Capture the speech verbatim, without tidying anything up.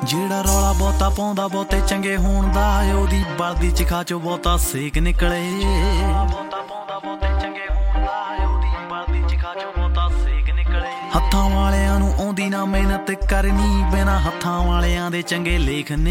ਜਿਹੜਾ ਰੌਲਾ ਬਹੁਤਾ ਪਾਉਂਦਾ ਬਹੁਤੇ ਚੰਗੇ ਹੋਣ ਦਾ ਉਹਦੀ ਬਲਦੀ ਚਿਖਾ ਚੋਂ ਬਹੁਤਾ ਸੇਕ ਨਿਕਲੇ ਹੱਥਾਂ ਵਾਲਿਆਂ ਨੂੰ ਆਉਂਦੀ ਨਾ ਮਿਹਨਤ ਕਰਨੀ ਬਿਨਾਂ ਹੱਥਾਂ ਵਾਲਿਆਂ ਦੇ ਚੰਗੇ ਲੇਖ ਨੇ